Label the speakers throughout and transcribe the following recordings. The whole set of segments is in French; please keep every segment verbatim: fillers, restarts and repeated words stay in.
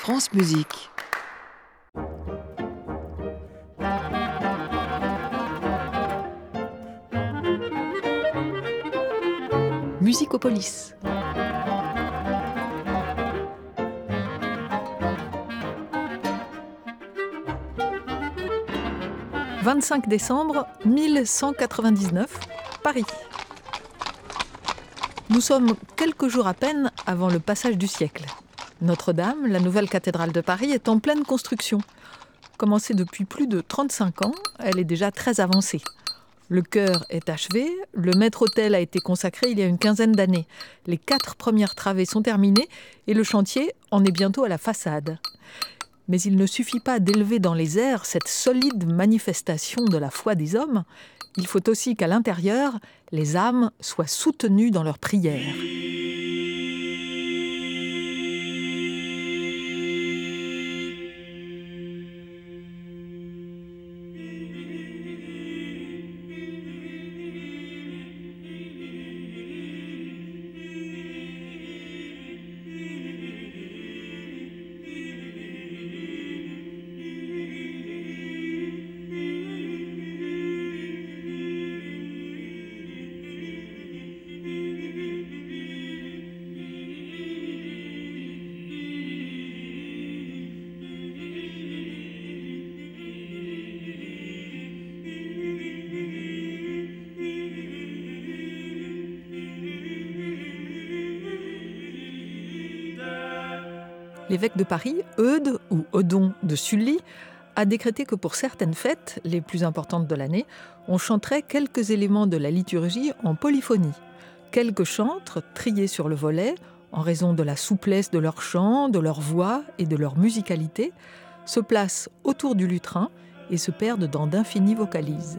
Speaker 1: France Musique. Musicopolis. vingt-cinq décembre mille cent quatre-vingt-dix-neuf, Paris. Nous sommes quelques jours à peine avant le passage du siècle. Notre-Dame, la nouvelle cathédrale de Paris, est en pleine construction. Commencée depuis plus de trente-cinq ans, elle est déjà très avancée. Le chœur est achevé, le maître-autel a été consacré il y a une quinzaine d'années. Les quatre premières travées sont terminées et le chantier en est bientôt à la façade. Mais il ne suffit pas d'élever dans les airs cette solide manifestation de la foi des hommes. Il faut aussi qu'à l'intérieur, les âmes soient soutenues dans leurs prières. L'évêque de Paris, Eudes ou Odon de Sully, a décrété que pour certaines fêtes, les plus importantes de l'année, on chanterait quelques éléments de la liturgie en polyphonie. Quelques chantres, triés sur le volet, en raison de la souplesse de leur chant, de leur voix et de leur musicalité, se placent autour du lutrin et se perdent dans d'infinies vocalises.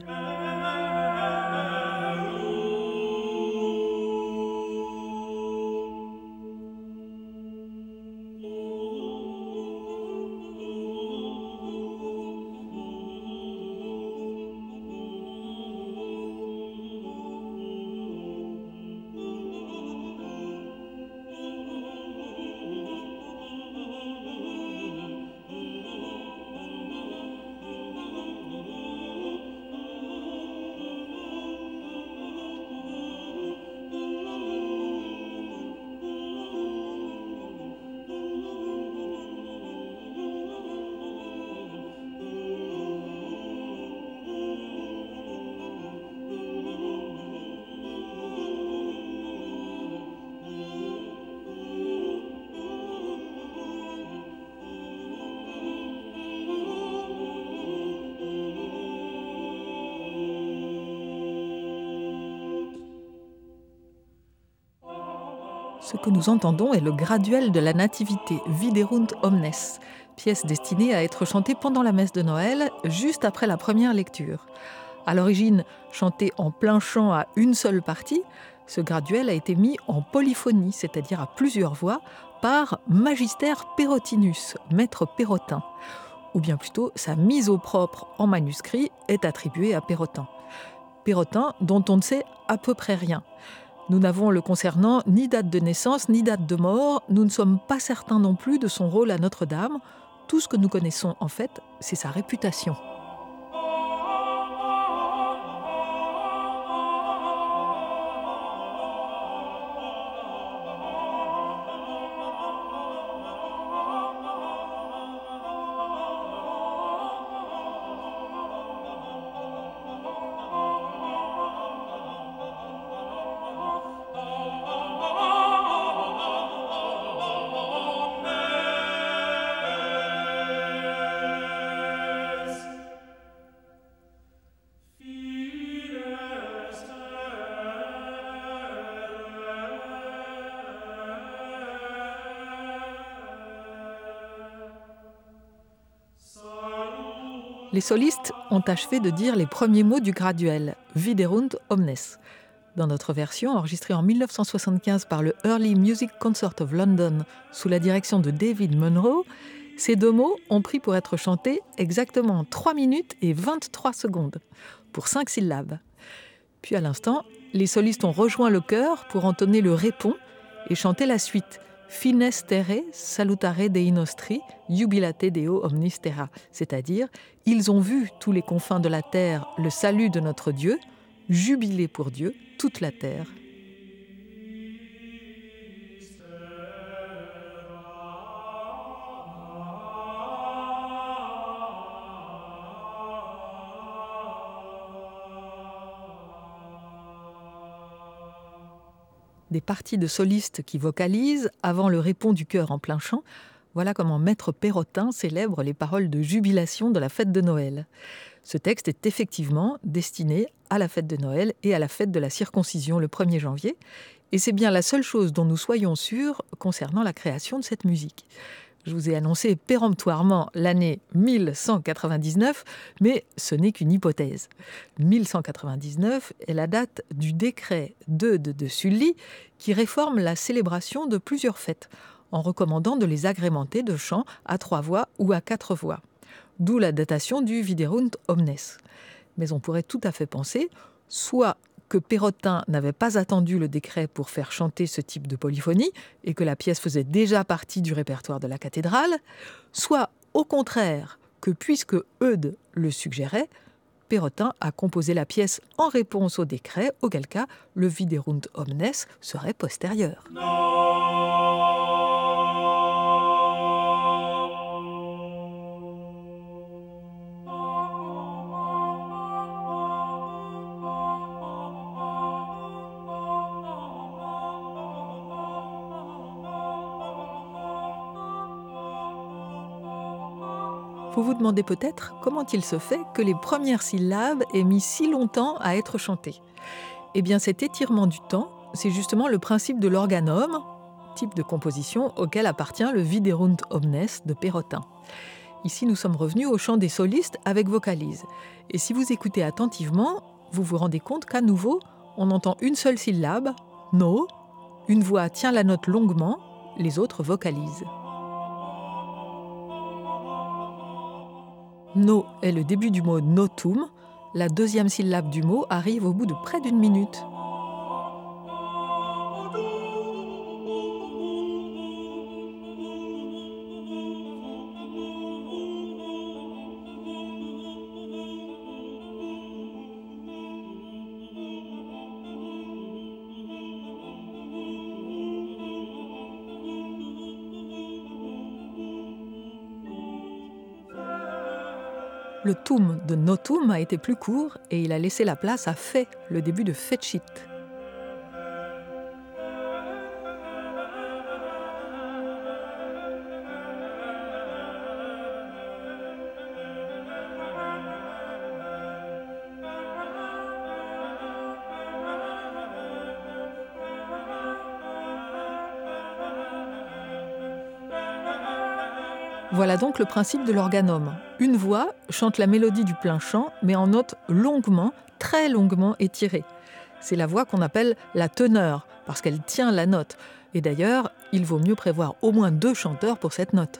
Speaker 1: Ce que nous entendons est le graduel de la Nativité, Viderunt omnes, pièce destinée à être chantée pendant la messe de Noël, juste après la première lecture. À l'origine, chanté en plein chant à une seule partie, ce graduel a été mis en polyphonie, c'est-à-dire à plusieurs voix, par Magister Perotinus, maître Pérotin. Ou bien plutôt, sa mise au propre en manuscrit est attribuée à Pérotin. Pérotin, dont on ne sait à peu près rien. Nous n'avons le concernant ni date de naissance, ni date de mort. Nous ne sommes pas certains non plus de son rôle à Notre-Dame. Tout ce que nous connaissons, en fait, c'est sa réputation. Les solistes ont achevé de dire les premiers mots du graduel, Viderunt omnes. Dans notre version, enregistrée en mille neuf cent soixante-quinze par le Early Music Concert of London sous la direction de David Munro, ces deux mots ont pris pour être chantés exactement trois minutes et vingt-trois secondes, pour cinq syllabes. Puis à l'instant, les solistes ont rejoint le chœur pour entonner le répon et chanter la suite, Fines terre salutare Dei nostri, jubilate Deo omnis terra, c'est-à-dire « Ils ont vu tous les confins de la terre le salut de notre Dieu, jubilé pour Dieu toute la terre. » Des parties de solistes qui vocalisent avant le répond du chœur en plein chant. Voilà comment Maître Pérotin célèbre les paroles de jubilation de la fête de Noël. Ce texte est effectivement destiné à la fête de Noël et à la fête de la circoncision le premier janvier. Et c'est bien la seule chose dont nous soyons sûrs concernant la création de cette musique. Je vous ai annoncé péremptoirement l'année mille cent quatre-vingt-dix-neuf, mais ce n'est qu'une hypothèse. mille cent quatre-vingt-dix-neuf est la date du décret d'Eudes de Sully qui réforme la célébration de plusieurs fêtes, en recommandant de les agrémenter de chants à trois voix ou à quatre voix. D'où la datation du Viderunt omnes. Mais on pourrait tout à fait penser, soit que Pérotin n'avait pas attendu le décret pour faire chanter ce type de polyphonie et que la pièce faisait déjà partie du répertoire de la cathédrale, soit au contraire que puisque Eudes le suggérait, Pérotin a composé la pièce en réponse au décret, auquel cas le Viderunt omnes serait postérieur. Vous vous demandez peut-être comment il se fait que les premières syllabes aient mis si longtemps à être chantées. Eh bien, cet étirement du temps, c'est justement le principe de l'organome, type de composition auquel appartient le Viderunt omnes de Pérotin. Ici, nous sommes revenus au chant des solistes avec vocalise. Et si vous écoutez attentivement, vous vous rendez compte qu'à nouveau, on entend une seule syllabe, no, une voix tient la note longuement, les autres vocalisent. No est le début du mot notum. La deuxième syllabe du mot arrive au bout de près d'une minute. Le tum de notum a été plus court et il a laissé la place à fait, le début de fecit. Voilà donc le principe de l'organome. Une voix chante la mélodie du plein chant, mais en notes longuement, très longuement étirées. C'est la voix qu'on appelle la teneur, parce qu'elle tient la note. Et d'ailleurs, il vaut mieux prévoir au moins deux chanteurs pour cette note.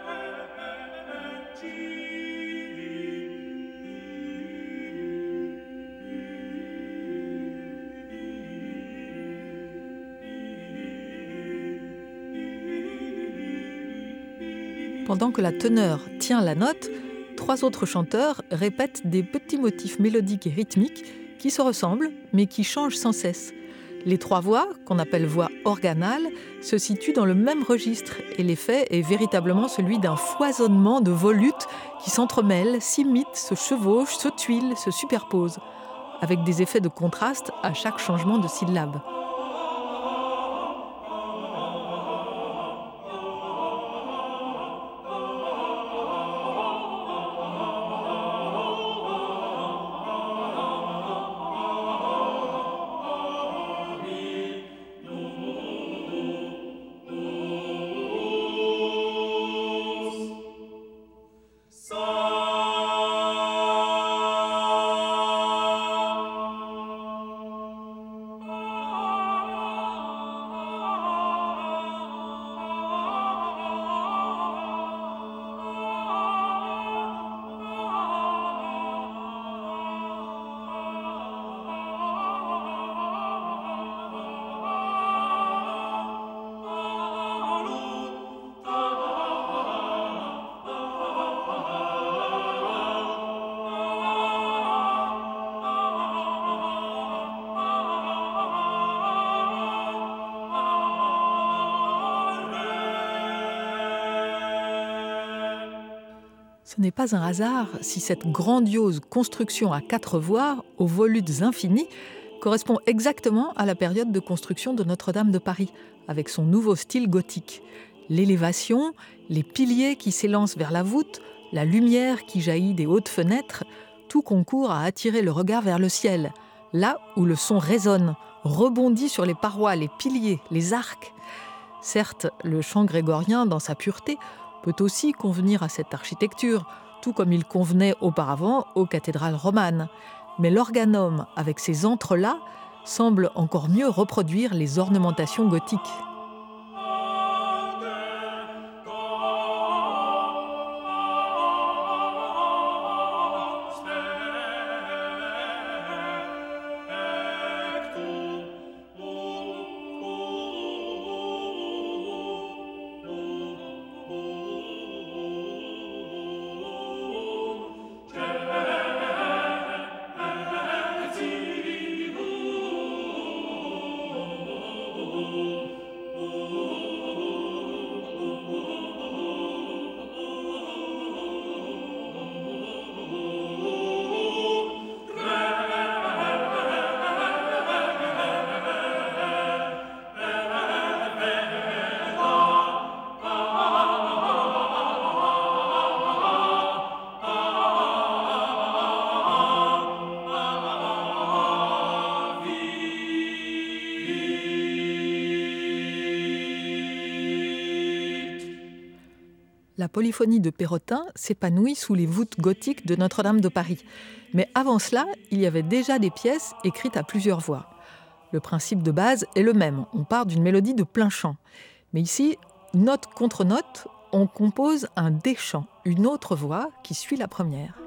Speaker 1: Pendant que la teneur tient la note, trois autres chanteurs répètent des petits motifs mélodiques et rythmiques qui se ressemblent, mais qui changent sans cesse. Les trois voix, qu'on appelle voix organales, se situent dans le même registre et l'effet est véritablement celui d'un foisonnement de volutes qui s'entremêlent, s'imitent, se chevauchent, se tuilent, se superposent, avec des effets de contraste à chaque changement de syllabe. Ce n'est pas un hasard si cette grandiose construction à quatre voies, aux volutes infinis, correspond exactement à la période de construction de Notre-Dame de Paris, avec son nouveau style gothique. L'élévation, les piliers qui s'élancent vers la voûte, la lumière qui jaillit des hautes fenêtres, tout concourt à attirer le regard vers le ciel, là où le son résonne, rebondit sur les parois, les piliers, les arcs. Certes, le chant grégorien, dans sa pureté, peut aussi convenir à cette architecture, tout comme il convenait auparavant aux cathédrales romanes. Mais l'organum, avec ses entrelacs, semble encore mieux reproduire les ornementations gothiques. La polyphonie de Perrotin s'épanouit sous les voûtes gothiques de Notre-Dame de Paris. Mais avant cela, il y avait déjà des pièces écrites à plusieurs voix. Le principe de base est le même, on part d'une mélodie de plein chant. Mais ici, note contre note, on compose un déchant, une autre voix qui suit la première.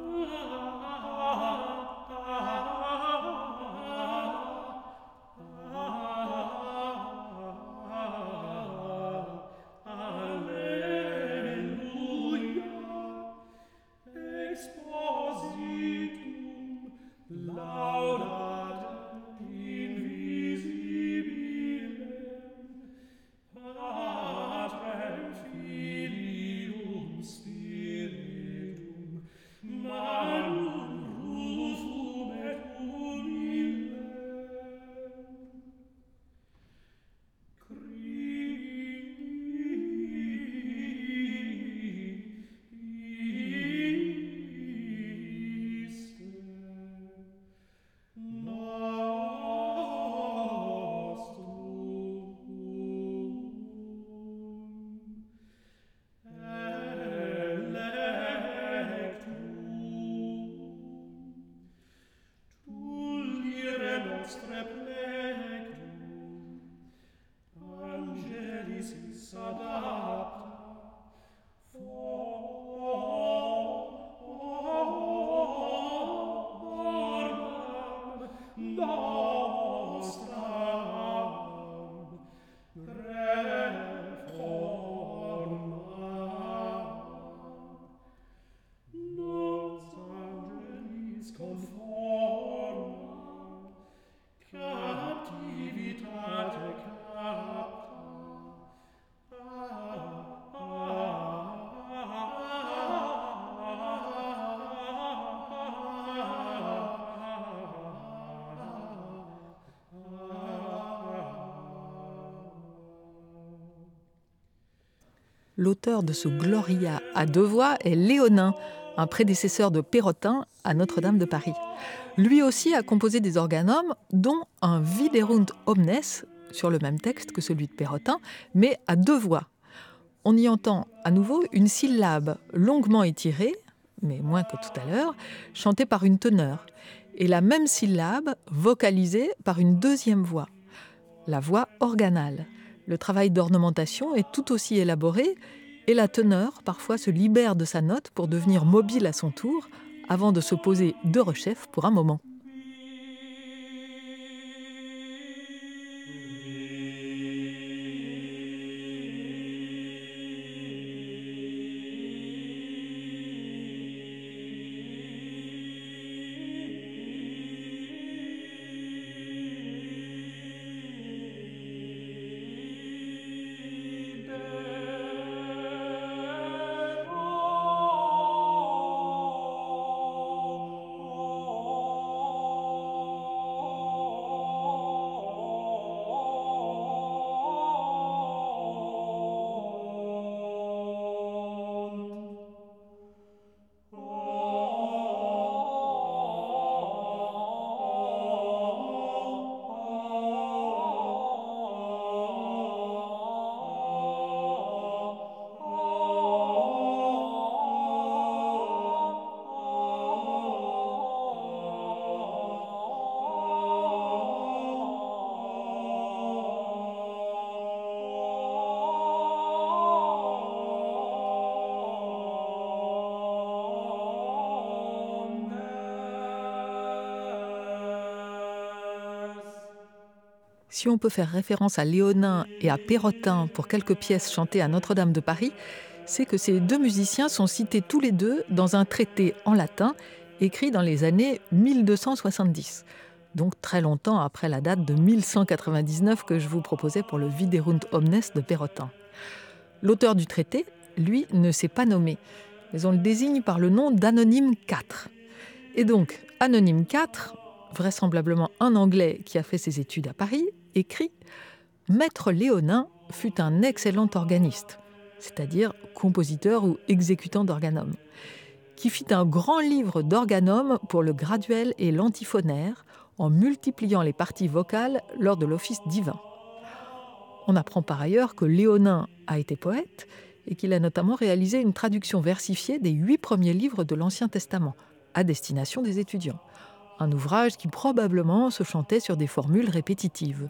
Speaker 1: L'auteur de ce Gloria à deux voix est Léonin, un prédécesseur de Perrotin à Notre-Dame de Paris. Lui aussi a composé des organums, dont un Viderunt omnes, sur le même texte que celui de Perrotin, mais à deux voix. On y entend à nouveau une syllabe longuement étirée, mais moins que tout à l'heure, chantée par une teneur, et la même syllabe vocalisée par une deuxième voix, la voix organale. Le travail d'ornementation est tout aussi élaboré et la teneur parfois se libère de sa note pour devenir mobile à son tour avant de se poser de rechef pour un moment. Si on peut faire référence à Léonin et à Perrotin pour quelques pièces chantées à Notre-Dame de Paris, c'est que ces deux musiciens sont cités tous les deux dans un traité en latin écrit dans les années mille deux cent soixante-dix, donc très longtemps après la date de mille cent quatre-vingt-dix-neuf que je vous proposais pour le Viderunt Omnes de Perrotin. L'auteur du traité, lui, ne s'est pas nommé, mais on le désigne par le nom d'Anonyme quatre. Et donc, Anonyme quatre, vraisemblablement un Anglais qui a fait ses études à Paris, écrit « Maître Léonin fut un excellent organiste », c'est-à-dire compositeur ou exécutant d'organum, qui fit un grand livre d'organum pour le graduel et l'antiphonaire en multipliant les parties vocales lors de l'office divin. On apprend par ailleurs que Léonin a été poète et qu'il a notamment réalisé une traduction versifiée des huit premiers livres de l'Ancien Testament, à destination des étudiants. Un ouvrage qui probablement se chantait sur des formules répétitives.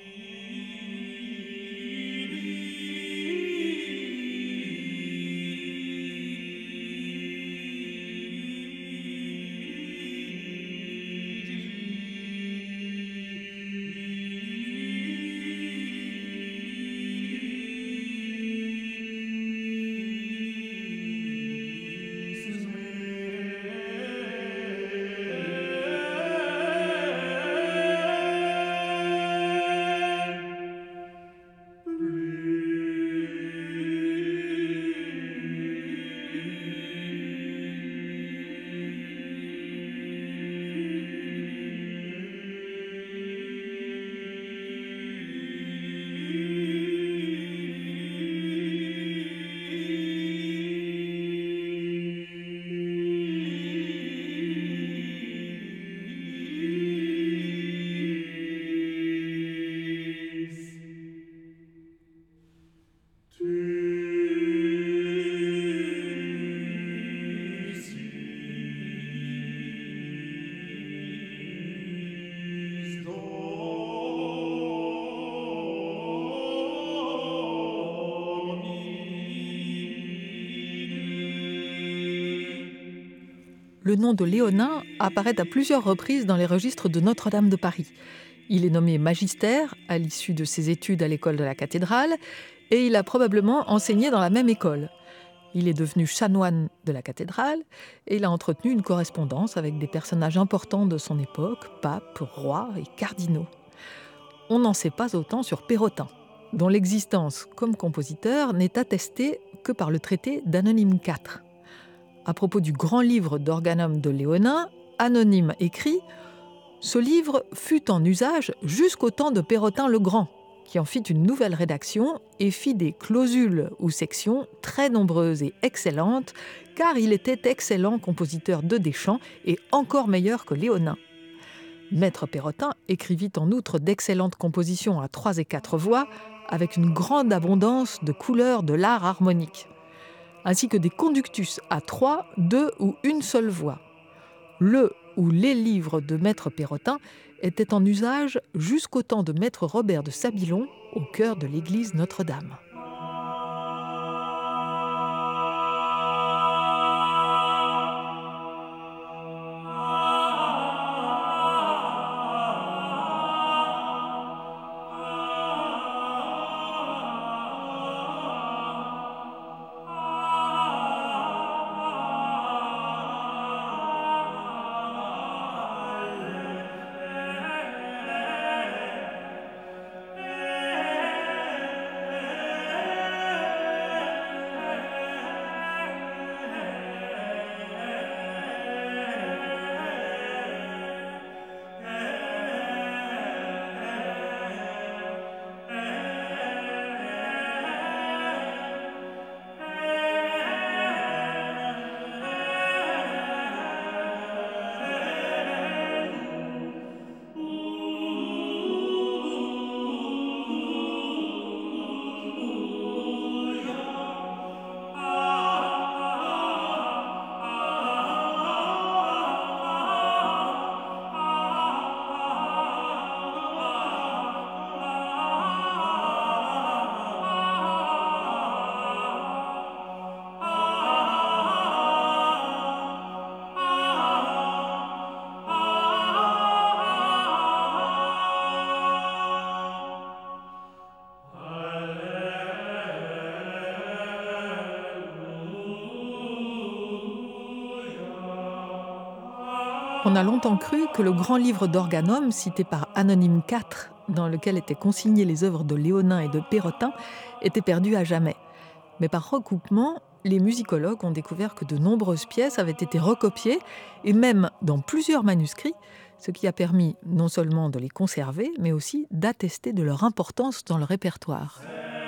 Speaker 1: Le nom de Léonin apparaît à plusieurs reprises dans les registres de Notre-Dame de Paris. Il est nommé magister à l'issue de ses études à l'école de la cathédrale et il a probablement enseigné dans la même école. Il est devenu chanoine de la cathédrale et il a entretenu une correspondance avec des personnages importants de son époque, papes, rois et cardinaux. On n'en sait pas autant sur Perrotin, dont l'existence comme compositeur n'est attestée que par le traité d'Anonyme quatre. À propos du grand livre d'organum de Léonin, Anonyme écrit « Ce livre fut en usage jusqu'au temps de Perrotin le Grand, qui en fit une nouvelle rédaction et fit des clausules ou sections très nombreuses et excellentes, car il était excellent compositeur de des chants et encore meilleur que Léonin. Maître Perrotin écrivit en outre d'excellentes compositions à trois et quatre voix, avec une grande abondance de couleurs de l'art harmonique, ainsi que des conductus à trois, deux ou une seule voix. Le ou les livres de Maître Perrotin étaient en usage jusqu'au temps de Maître Robert de Sabilon, au cœur de l'église Notre-Dame. On a longtemps cru que le grand livre d'Organum, cité par Anonyme quatre, dans lequel étaient consignées les œuvres de Léonin et de Pérotin, était perdu à jamais. Mais par recoupement, les musicologues ont découvert que de nombreuses pièces avaient été recopiées, et même dans plusieurs manuscrits, ce qui a permis non seulement de les conserver, mais aussi d'attester de leur importance dans le répertoire.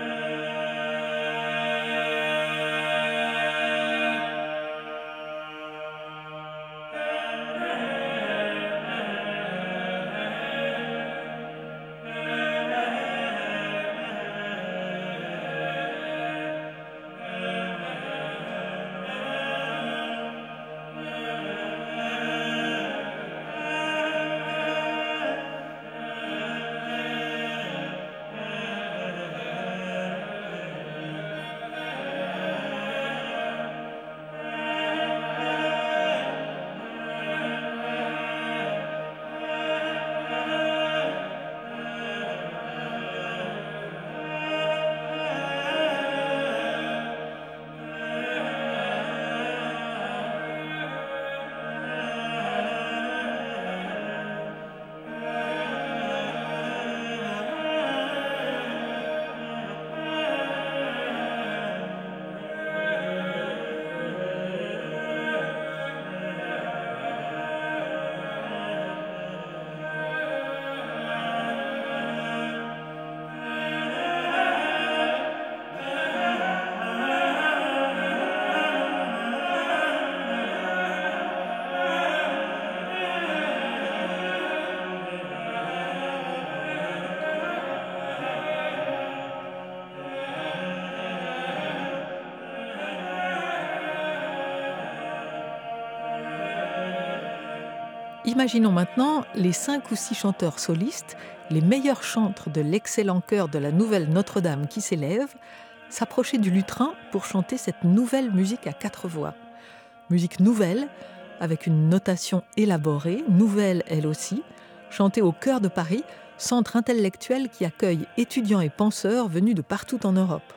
Speaker 1: Imaginons maintenant les cinq ou six chanteurs solistes, les meilleurs chantres de l'excellent chœur de la Nouvelle Notre-Dame qui s'élève, s'approcher du lutrin pour chanter cette nouvelle musique à quatre voix. Musique nouvelle, avec une notation élaborée, nouvelle elle aussi, chantée au cœur de Paris, centre intellectuel qui accueille étudiants et penseurs venus de partout en Europe.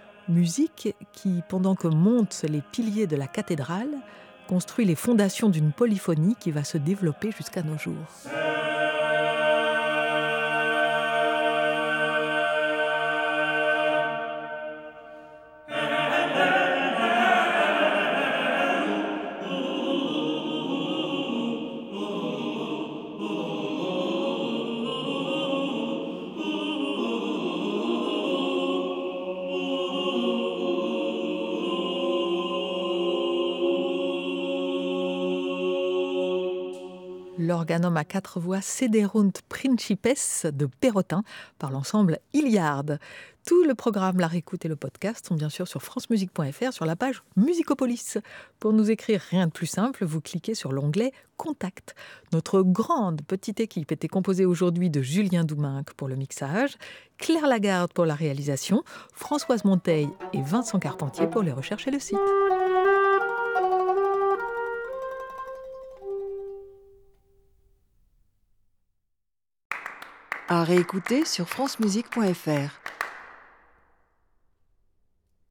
Speaker 1: Musique qui, pendant que montent les piliers de la cathédrale, construit les fondations d'une polyphonie qui va se développer jusqu'à nos jours. L'organum à quatre voix Sederunt Principes de Pérotin par l'ensemble Iliade. Tout le programme, la réécoute et le podcast sont bien sûr sur francemusique point f r sur la page Musicopolis. Pour nous écrire, rien de plus simple, vous cliquez sur l'onglet Contact. Notre grande petite équipe était composée aujourd'hui de Julien Douminc pour le mixage, Claire Lagarde pour la réalisation, Françoise Monteil et Vincent Carpentier pour les recherches et le site.
Speaker 2: À réécouter sur francemusique point f r.